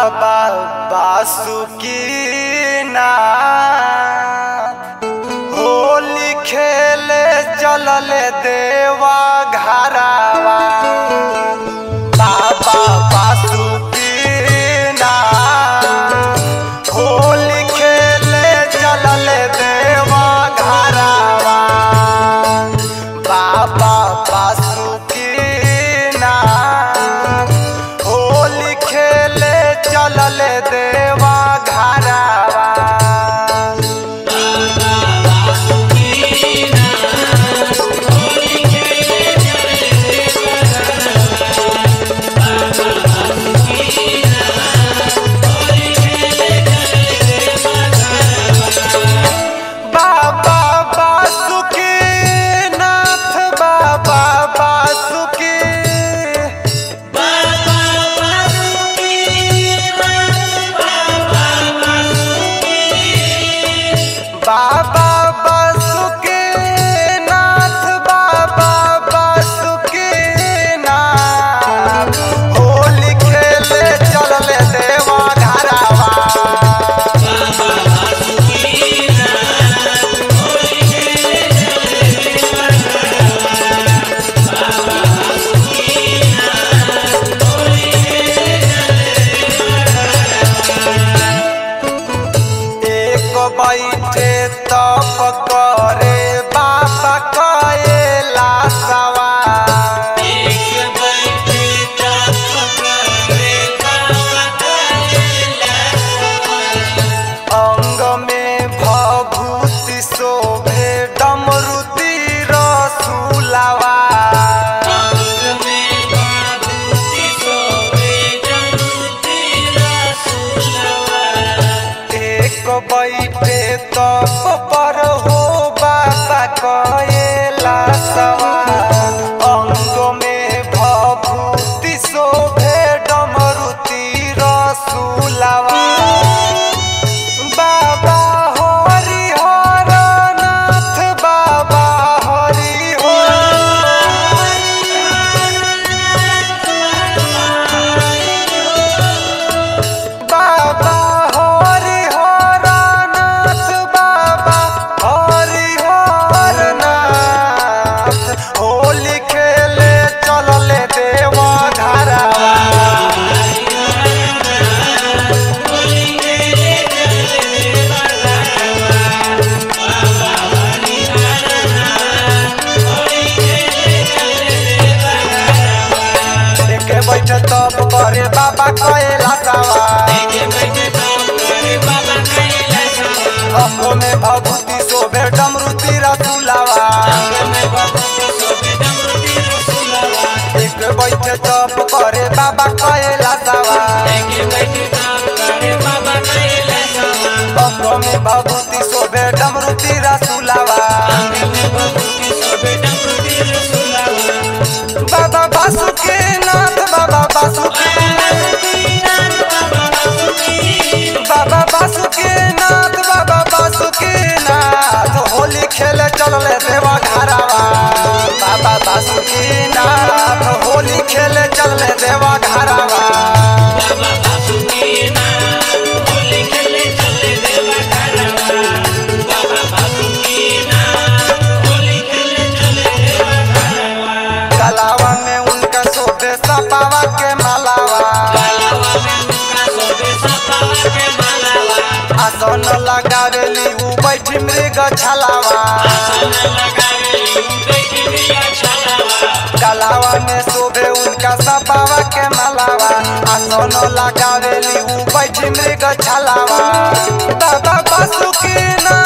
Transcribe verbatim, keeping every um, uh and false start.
बाबा बासुकीनाथ होली खेले चलले देवा घरावा। बाबा बासुकीनाथ होली खेले चलले देवा घरावा। बाबा बासुकीनाथ होली खेले चलले देवा घरावा। बाबा बासुकीनाथ बाबा बासुकी बाबा बासुकीनाथ बाबा बासुकीनाथ होली खेले चलले देवा घरावा। एक बैठे तप करे बाबा कैलाशवा। अंग में भभूति शोभे डमरू तीर शूलवा। एक बैठे तप पर हो बाबा कैलाशवा। अंग में भभूति शोभे डमरू तीर शूलवा। बाबा हरिहर नाथ बाबा हरिहर बाबा हरिहर नाथ बाबा हरिहर नाथ होली खेले चलले देवा घरावा। एके बैठे तप करे बाबा कैलाशवा। अंगो में भभूति शोभे डमरू तीर शूलवा। एक बैठे तप करे बाबा कैलाशवा। अंगो में भभूति शोभे डमरू तीर शूलवा। बाबा बासुकीनाथ बाबा बासुकीनाथ बाबा बासुकीनाथ बाबा बासुकीनाथ होली खेले चलले देवा घरावा। बाबा बासुकीनाथ होली खेले चलले देवा घरावा। गलावा में उनका शोभे सपावा के मालावा। आसन लगावेली उ बैठी मृग छलावा। गलावा में शोभे उनका सपावा के मालावा। आसन लगावेली उ बैठी मृग छलावा। बाबा बासुकीनाथ